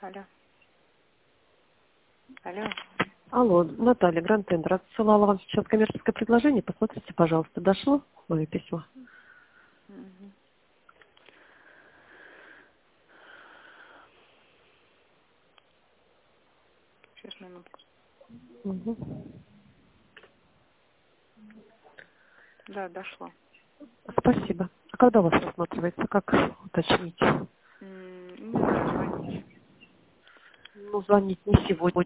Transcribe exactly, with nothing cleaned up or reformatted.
Алло. Алло. Алло, Наталья, Гранд Тендер. Отсылала вам сейчас коммерческое предложение. Посмотрите, пожалуйста, дошло мое письмо? Угу. Сейчас, минутку. Угу. Да, дошло. Спасибо. А когда у вас рассматривается? Как уточнить? М, Не знаю, звоните. Ну, звонить не сегодня.